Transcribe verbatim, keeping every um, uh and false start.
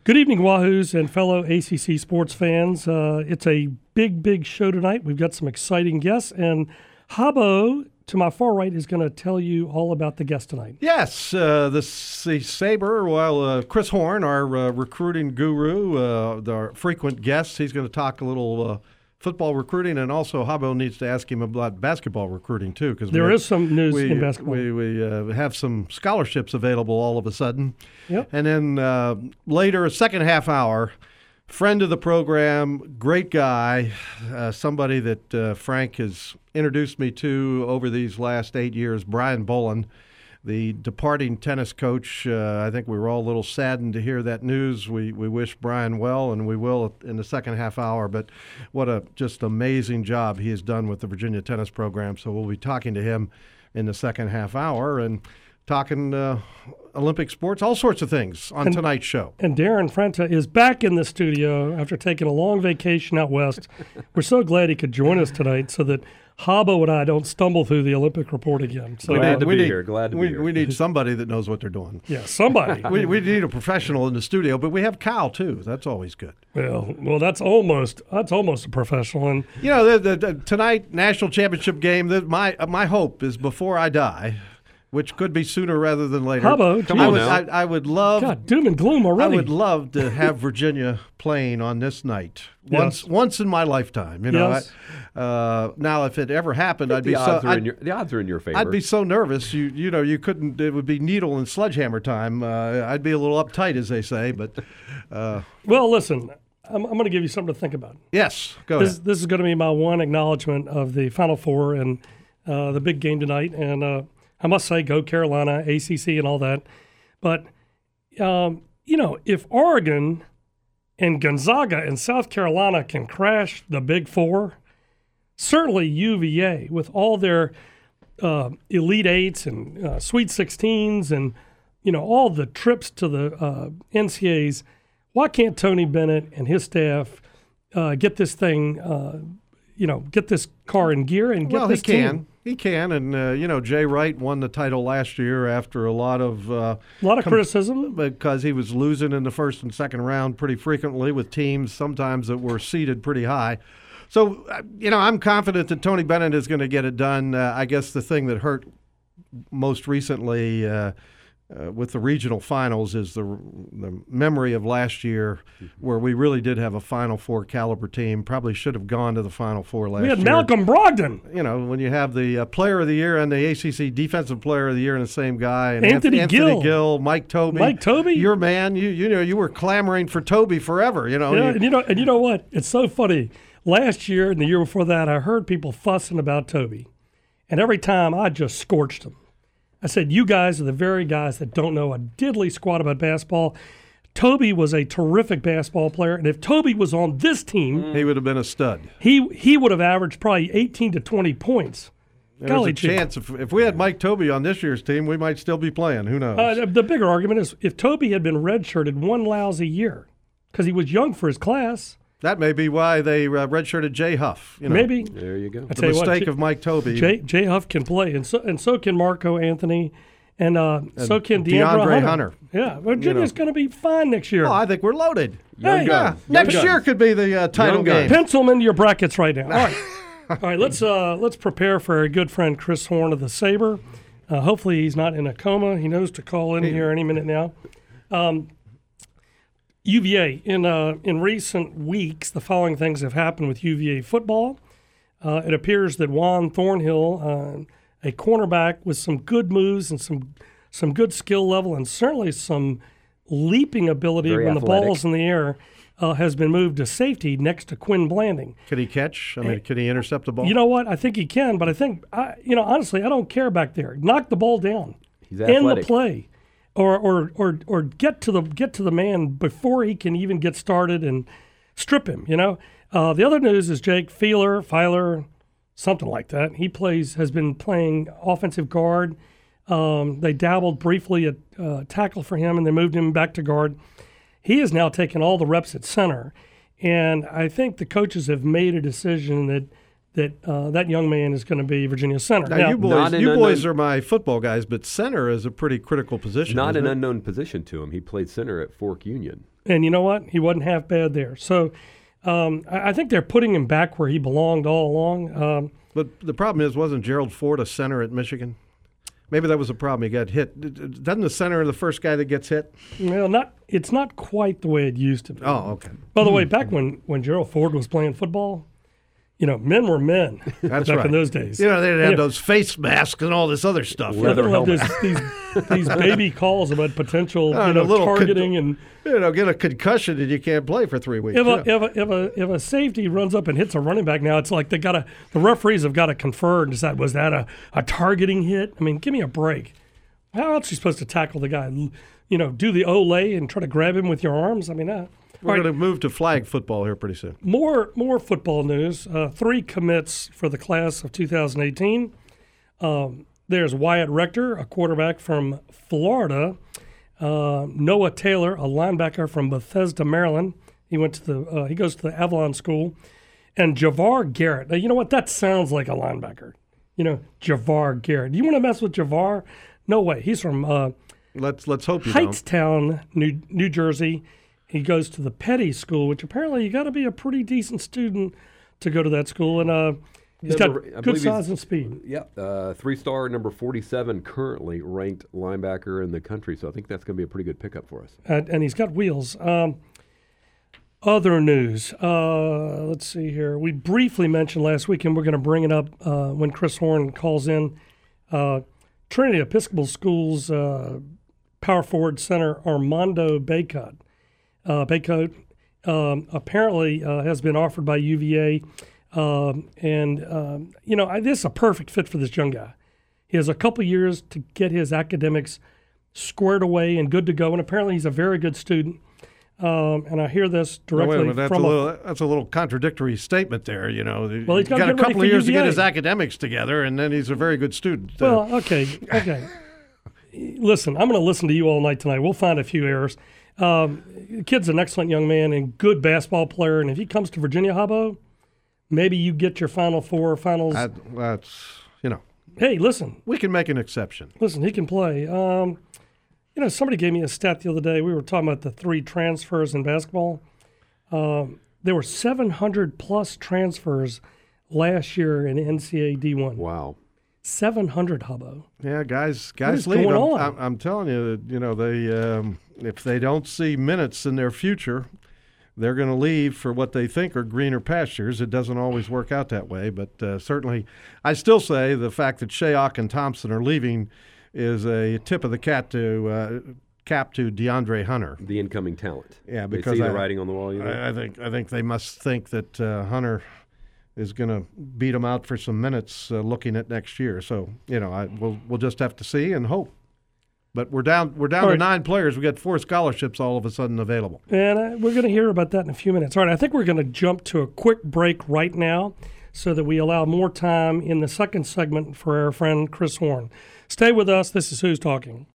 Good evening, Wahoos and fellow A C C sports fans. Uh, it's a big, big show tonight. We've got some exciting guests, and Habbo, to my far right, is going to tell you all about the guest tonight. Yes, uh, the, the Sabre, well, uh, Chris Horn, our uh, recruiting guru, uh, our frequent guest, he's going to talk a little uh, football recruiting, and also Habbo needs to ask him about basketball recruiting, too. Cause there have, is some news we, in basketball. We, we uh, have some scholarships available all of a sudden. Yep. And then uh, later, a second half hour, friend of the program, great guy, uh, somebody that uh, Frank has introduced me to over these last eight years, Brian Bolin, the departing tennis coach. Uh, I think we were all a little saddened to hear that news. We we wish Brian well, and we will in the second half hour. But what a just amazing job he has done with the Virginia tennis program. So we'll be talking to him in the second half hour and talking uh, Olympic sports, all sorts of things on and, tonight's show. And Darren Frenta is back in the studio after taking a long vacation out west. We're so glad he could join us tonight so that Habbo and I don't stumble through the Olympic report again. So glad to we be need, here. Glad to we, be here. We need somebody that knows what they're doing. Yeah, somebody. we, we need a professional in the studio, but we have Kyle too. That's always good. Well, well, that's almost that's almost a professional. And you know, the, the, the tonight national championship game. The, my my hope is before I die, which could be sooner rather than later. Habbo, Come I on would, now. I, I would love. God, doom and gloom I already. would love to have Virginia playing on this night once Yes. once in my lifetime. You know, Yes. I, uh, now if it ever happened, I'd the be so odds are I'd, in your, the odds are in your favor. I'd be so nervous. You you know you couldn't. It would be needle and sledgehammer time. Uh, I'd be a little uptight, as they say. But uh, Well, listen, I'm, I'm going to give you something to think about. yes, go This, ahead. this is going to be my one acknowledgement of the Final Four and uh, the big game tonight. And uh, I must say, go Carolina, A C C, and all that. But, um, you know, if Oregon and Gonzaga and South Carolina can crash the Big Four, certainly U V A with all their uh, Elite Eights and uh, Sweet Sixteens and, you know, all the trips to the uh, N C A As, why can't Tony Bennett and his staff uh, get this thing, uh, you know, get this car in gear and get Well, he this can. team? He can, and uh, you know, Jay Wright won the title last year after a lot of uh, A lot of com- criticism. because he was losing in the first and second round pretty frequently with teams sometimes that were seeded pretty high. So, uh, you know, I'm confident that Tony Bennett is going to get it done. Uh, I guess the thing that hurt most recently uh, uh, with the regional finals is the the memory of last year, where we really did have a Final Four caliber team. Probably should have gone to the Final Four last We had year. Malcolm Brogdon. You know, when you have the uh, Player of the Year and the A C C Defensive Player of the Year in the same guy, and Anthony Anth- Gill. Anthony Gill, Mike Tobey, Mike Tobey? your man. You you know you were clamoring for Tobey forever. You know, Yeah, you- and you know, and you know what? It's so funny. Last year and the year before that, I heard people fussing about Toby, and every time I just scorched them. I said, "You guys are the very guys that don't know a diddly squat about basketball." Toby was a terrific basketball player, and if Toby was on this team, he would have been a stud. he he would have averaged probably eighteen to twenty points. There's Golly a gee. chance if if we had Mike Tobey on this year's team, we might still be playing. Who knows? Uh, the bigger argument is if Toby had been redshirted one lousy year because he was young for his class, that may be why they uh, redshirted Jay Huff. You know, maybe. There you go. I the tell you what, mistake J- of Mike Tobey. Jay, Jay Huff can play, and so and so can Marco Anthony, and, uh, so can DeAndre, DeAndre Hunter. Hunter. Yeah, Virginia's going to be fine next year. Oh, I think we're loaded. Young Hey, guns. Yeah, Young next guns. year could be the uh, title Young game. guns. Pencil them into your brackets right now. All right, all right. Let's uh, let's prepare for our good friend Chris Horn of the Sabre. Uh, hopefully, he's not in a coma. He knows to call in here any minute now. Um, U V A in uh, in recent weeks, the following things have happened with U V A football. Uh, it appears that Juan Thornhill, uh, a cornerback with some good moves and some some good skill level, and certainly some leaping ability Very when the athletic. ball's in the air, uh, has been moved to safety next to Quinn Blanding. Could he catch? I mean, could he intercept the ball? You know what? I think he can, but I think, I, you know, honestly, I don't care back there. Knock the ball down. He's End the athletic. play. Or, or or or get to the get to the man before he can even get started and strip him. You know. Uh, the other news is Jake Feeler, Filer, something like that. He plays has been playing offensive guard. Um, they dabbled briefly at uh, tackle for him, and they moved him back to guard. He has now taken all the reps at center, and I think the coaches have made a decision that that uh, that young man is going to be Virginia center. Now, Now, you boys, Not an you boys unknown- are my football guys, but center is a pretty critical position. Not isn't an it? unknown position to him. He played center at Fork Union. And you know what? He wasn't half bad there. So um, I, I think they're putting him back where he belonged all along. Um, But the problem is, wasn't Gerald Ford a center at Michigan? Maybe that was the problem. He got hit. Doesn't the center the first guy that gets hit? well, not it's not quite the way it used to be. Oh, okay. By the way, back when, when Gerald Ford was playing football, you know, men were men That's back right. in those days. You know, they didn't have Yeah. those face masks and all this other stuff. Leather Well, helmet. there's these, these baby calls about potential Oh, you and a know, little targeting con- and You know, get a concussion and you can't play for three weeks. if a, Yeah. if, a, if, a, if a safety runs up and hits a running back now, it's like they gotta the referees have got to confer and decide, was that a, a targeting hit? I mean, give me a break. How else are you supposed to tackle the guy? You know, do the Olay and try to grab him with your arms? I mean, uh, We're all right, going to move to flag football here pretty soon. more more football news. Uh, three commits for the class of two thousand eighteen. Um, there's Wyatt Rector, a quarterback from Florida. Uh, Noah Taylor, a linebacker from Bethesda, Maryland. He went to the uh, he goes to the Avalon School, and Javar Garrett. Now you know what? That sounds like a linebacker. You know, Javar Garrett. Do you want to mess with Javar? No way. He's from uh, Let's let's hope you don't. Hightstown, New New Jersey. He goes to the Petty School, which apparently you got to be a pretty decent student to go to that school, and uh, he's Number- got I good believe he's- size and speed. Yep, uh, three-star, number forty-seven, currently ranked linebacker in the country. So I think that's going to be a pretty good pickup for us. And, and he's got wheels. Um, other news. Uh, let's see here. We briefly mentioned last week, and we're going to bring it up uh, when Chris Horn calls in. Uh, Trinity Episcopal School's uh, power forward center Armando Baycott. Uh, Baycoat um, apparently uh, has been offered by U V A. Um, and, um, you know, I, this is a perfect fit for this young guy. He has a couple years to get his academics squared away and good to go. And apparently he's a very good student. Um, and I hear this No, wait directly a minute, that's a from a, little that's a little contradictory statement there. You know, Well, he's he's gotta got a get ready couple for of years to U V A. get his academics together, and then he's a very good student. Uh, Well, okay, okay. Listen, I'm going to listen to you all night tonight. We'll find a few errors. Um, the kid's an excellent young man and good basketball player. And if he comes to Virginia, Habbo, maybe you get your Final Four, Finals. I, that's you know, Hey, listen, we can make an exception. listen. He can play. Um, you know, somebody gave me a stat the other day. We were talking about the three transfers in basketball. Um, there were seven hundred plus transfers last year in N C double A D one. Wow. seven hundred, Habbo. Yeah, guys, guys is leave. going I'm, on? I'm, I'm telling you, you know, they um, if they don't see minutes in their future, they're going to leave for what they think are greener pastures. It doesn't always work out that way, but uh, certainly, I still say the fact that Shayok and Thompson are leaving is a tip of the cat to uh, cap to DeAndre Hunter. The incoming talent. Yeah, They because see I- the writing on the wall. You know? I, I think I think they must think that uh, Hunter is going to beat him out for some minutes uh, looking at next year. So you know, I, we'll we'll just have to see and hope. But we're down we're down All to right. nine players. We got four scholarships all of a sudden available. And uh, we're going to hear about that in a few minutes. All right, I think we're going to jump to a quick break right now so that we allow more time in the second segment for our friend Chris Horn. Stay with us. This is Who's Talking.